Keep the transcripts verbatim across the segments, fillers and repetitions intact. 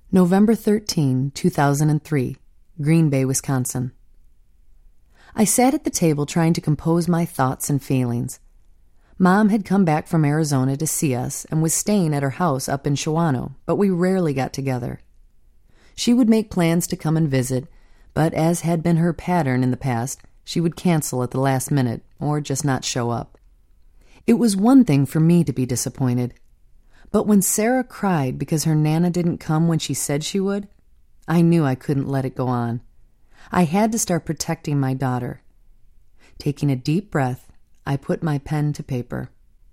November thirteenth, two thousand three, Green Bay, Wisconsin. I sat at the table trying to compose my thoughts and feelings. Mom had come back from Arizona to see us and was staying at her house up in Shawano, but we rarely got together. She would make plans to come and visit, but as had been her pattern in the past, she would cancel at the last minute or just not show up. It was one thing for me to be disappointed, but when Sarah cried because her Nana didn't come when she said she would, I knew I couldn't let it go on. I had to start protecting my daughter. Taking a deep breath, I put my pen to paper.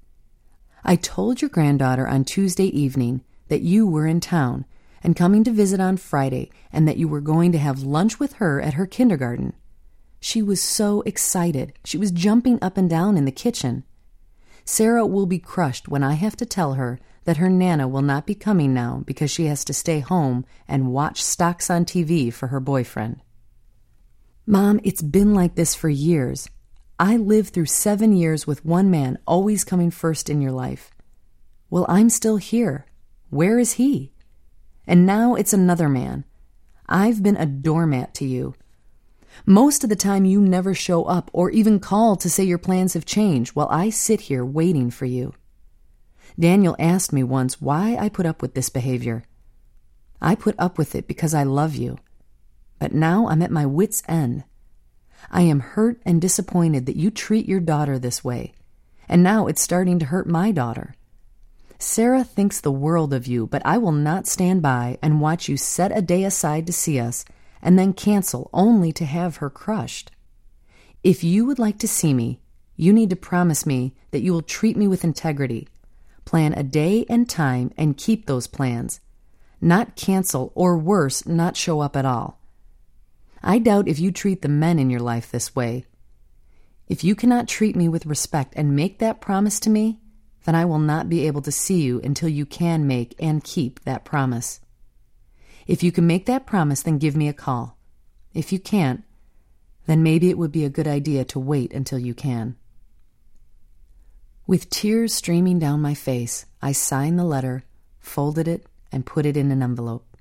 I told your granddaughter on Tuesday evening that you were in town and coming to visit on Friday and that you were going to have lunch with her at her kindergarten. She was so excited. She was jumping up and down in the kitchen. Sarah will be crushed when I have to tell her that her Nana will not be coming now because she has to stay home and watch stocks on T V for her boyfriend. Mom, it's been like this for years. I lived through seven years with one man always coming first in your life. Well, I'm still here. Where is he? And now it's another man. I've been a doormat to you. Most of the time you never show up or even call to say your plans have changed while I sit here waiting for you. Daniel asked me once why I put up with this behavior. I put up with it because I love you. But now I'm at my wit's end. I am hurt and disappointed that you treat your daughter this way, and now it's starting to hurt my daughter. Sarah thinks the world of you, but I will not stand by and watch you set a day aside to see us and then cancel only to have her crushed. If you would like to see me, you need to promise me that you will treat me with integrity. Plan a day and time and keep those plans. Not cancel or worse, not show up at all. I doubt if you treat the men in your life this way. If you cannot treat me with respect and make that promise to me, then I will not be able to see you until you can make and keep that promise. If you can make that promise, then give me a call. If you can't, then maybe it would be a good idea to wait until you can. With tears streaming down my face, I signed the letter, folded it, and put it in an envelope.